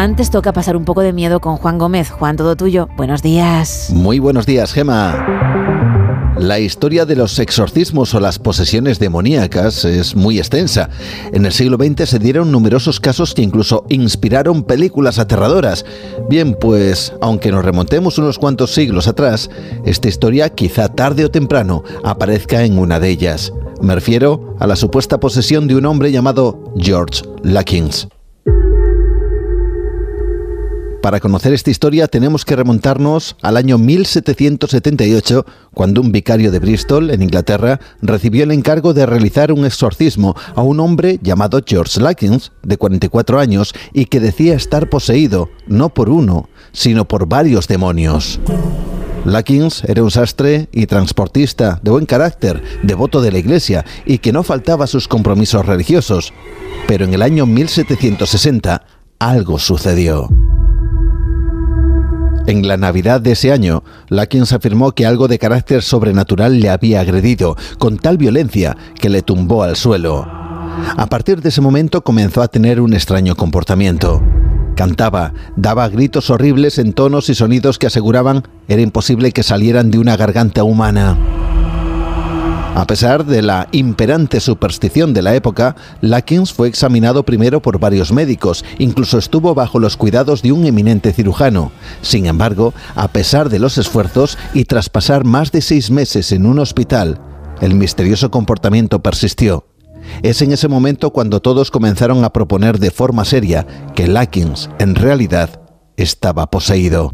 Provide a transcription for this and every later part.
Antes toca pasar un poco de miedo con Juan Gómez. Juan, todo tuyo. Buenos días. Muy buenos días, Gema. La historia de los exorcismos o las posesiones demoníacas es muy extensa. En el siglo XX se dieron numerosos casos que incluso inspiraron películas aterradoras. Bien, pues, aunque nos remontemos unos cuantos siglos atrás, esta historia, quizá tarde o temprano, aparezca en una de ellas. Me refiero a la supuesta posesión de un hombre llamado George Lakins. Para conocer esta historia tenemos que remontarnos al año 1778, cuando un vicario de Bristol, en Inglaterra, recibió el encargo de realizar un exorcismo a un hombre llamado George Lakins, de 44 años, y que decía estar poseído, no por uno, sino por varios demonios. Lakins era un sastre y transportista de buen carácter, devoto de la iglesia y que no faltaba a sus compromisos religiosos. Pero en el año 1760 algo sucedió. En la Navidad de ese año, Lakins afirmó que algo de carácter sobrenatural le había agredido, con tal violencia que le tumbó al suelo. A partir de ese momento comenzó a tener un extraño comportamiento. Cantaba, daba gritos horribles en tonos y sonidos que aseguraban era imposible que salieran de una garganta humana. A pesar de la imperante superstición de la época, Lakins fue examinado primero por varios médicos, incluso estuvo bajo los cuidados de un eminente cirujano. Sin embargo, a pesar de los esfuerzos y tras pasar más de 6 meses en un hospital, el misterioso comportamiento persistió. Es en ese momento cuando todos comenzaron a proponer de forma seria que Lakins, en realidad, estaba poseído.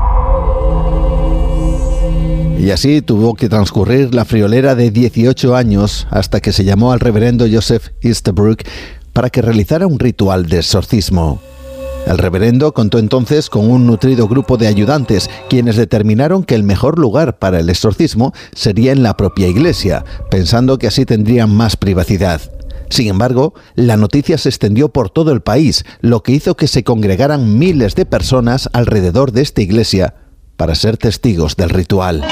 Y así tuvo que transcurrir la friolera de 18 años hasta que se llamó al reverendo Joseph Easterbrook para que realizara un ritual de exorcismo. El reverendo contó entonces con un nutrido grupo de ayudantes, quienes determinaron que el mejor lugar para el exorcismo sería en la propia iglesia, pensando que así tendrían más privacidad. Sin embargo, la noticia se extendió por todo el país, lo que hizo que se congregaran miles de personas alrededor de esta iglesia para ser testigos del ritual.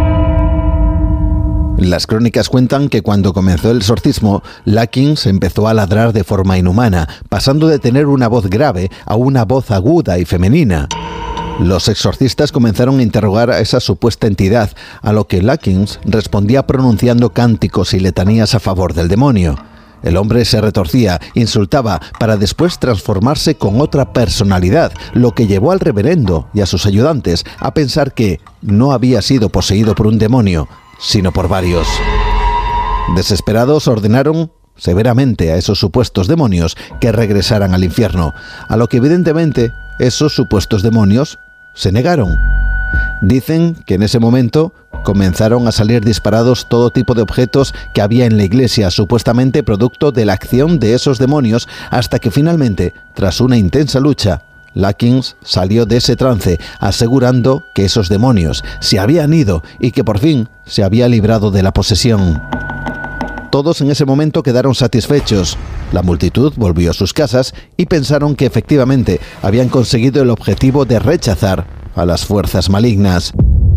Las crónicas cuentan que cuando comenzó el exorcismo, Lakins empezó a ladrar de forma inhumana, pasando de tener una voz grave a una voz aguda y femenina. Los exorcistas comenzaron a interrogar a esa supuesta entidad, a lo que Lakins respondía pronunciando cánticos y letanías a favor del demonio. El hombre se retorcía, insultaba, para después transformarse con otra personalidad, lo que llevó al reverendo y a sus ayudantes a pensar que no había sido poseído por un demonio, sino por varios. Desesperados ordenaron severamente a esos supuestos demonios que regresaran al infierno, a lo que evidentemente esos supuestos demonios se negaron. Dicen que en ese momento comenzaron a salir disparados todo tipo de objetos que había en la iglesia, supuestamente producto de la acción de esos demonios, hasta que finalmente, tras una intensa lucha, Lakins salió de ese trance, asegurando que esos demonios se habían ido y que por fin se había librado de la posesión. Todos en ese momento quedaron satisfechos. La multitud volvió a sus casas y pensaron que efectivamente habían conseguido el objetivo de rechazar a las fuerzas malignas.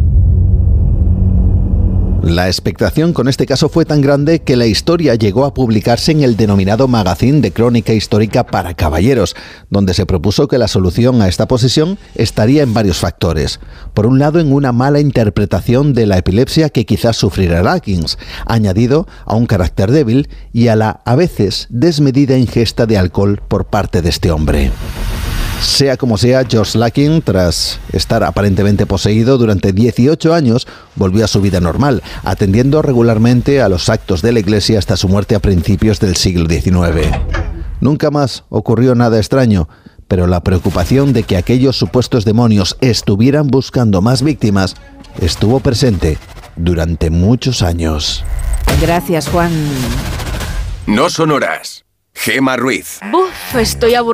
La expectación con este caso fue tan grande que la historia llegó a publicarse en el denominado Magazine de Crónica Histórica para Caballeros, donde se propuso que la solución a esta posesión estaría en varios factores. Por un lado, en una mala interpretación de la epilepsia que quizás sufriera Lakins, añadido a un carácter débil y a la, a veces, desmedida ingesta de alcohol por parte de este hombre. Sea como sea, George Lakins, tras estar aparentemente poseído durante 18 años, volvió a su vida normal, atendiendo regularmente a los actos de la iglesia hasta su muerte a principios del siglo XIX. Nunca más ocurrió nada extraño, pero la preocupación de que aquellos supuestos demonios estuvieran buscando más víctimas estuvo presente durante muchos años. Gracias, Juan. No son horas. Gema Ruiz. Estoy aburrida.